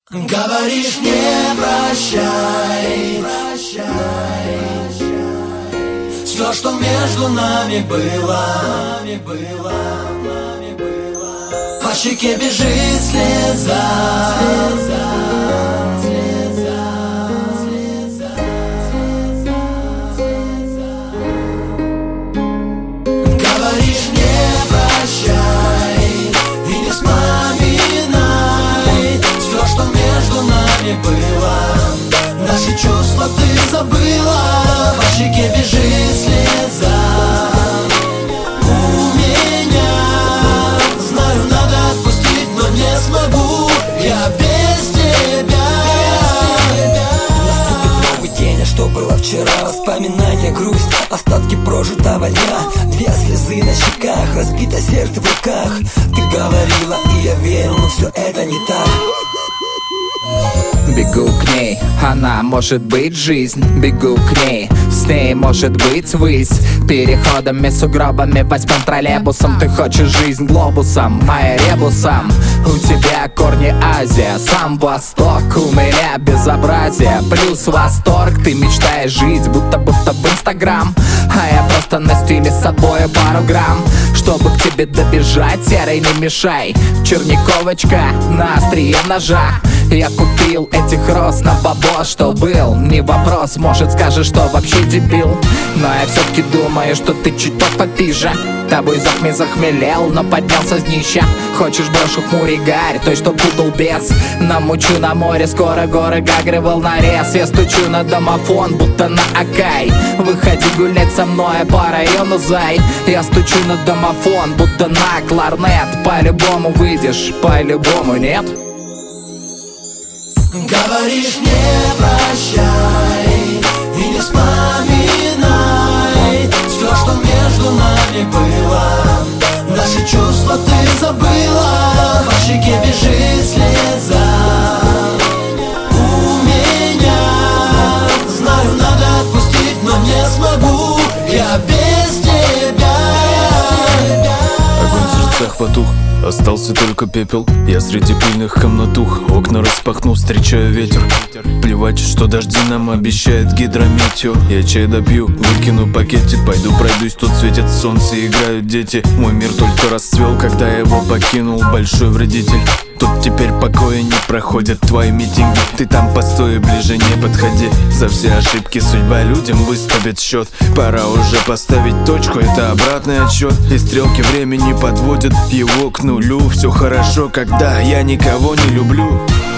Говоришь не прощай, все, что между нами было. По щеке бежит слеза. Говоришь не прощай и не вспоминай все, что между нами было. Наши чувства ты забыла. По щеке бежит слеза. У меня, знаю, надо отпустить, но не смогу я без тебя. Наступит новый день, а что было вчера? Воспоминания, грусть, остатки прожитого дня. Две слезы на щеках, разбито сердце в руках. Ты говорила, и я верил, но все это не так. Бегу к ней, она может быть жизнь. Бегу к ней, с ней может быть высь. Переходами, сугробами, 8-м троллейбусом. Ты хочешь жизнь глобусом, моя ребусом. У тебя корни Азия, сам Восток. У меня безобразие, плюс восторг. Ты мечтаешь жить, будто в Инстаграм. А я просто на стиле с собой пару грамм. Чтобы к тебе добежать, серый не мешай. Черниковочка на острие ножа. Я купил этих роз на бабос, что был. Не вопрос, может скажешь, что вообще дебил. Но я все-таки думаю, что ты чуть попиже. Тобой захмелел, но поднялся с днища. Хочешь брошу хмурый гарь, той, что путал без. Намучу на море, скоро горы Гагры волнорез. Я стучу на домофон, будто на Акай. Выходи гулять со мной по району, зай. Я стучу на домофон, будто на кларнет. По-любому выйдешь, по-любому нет. Говоришь не прощай и не вспоминай все, что между нами было. Наши чувства ты забыла. По щеке бежит слеза. У меня, знаю, надо отпустить, но не смогу я без тебя. Огонь в сердцах потух, остался только пепел. Я среди пыльных комнатух, окна распахну, встречаю ветер. Плевать, что дожди нам обещает гидрометео. Я чай допью, выкину пакетик, пойду пройдусь, тут светит солнце, играют дети. Мой мир только расцвел, когда я его покинул, большой вредитель. Тут теперь покоя не проходят твои митинги. Ты там постой, ближе не подходи. За все ошибки судьба людям выставит счет. Пора уже поставить точку, это обратный отсчет. И стрелки времени подводят его к нулю. Все хорошо, когда я никого не люблю.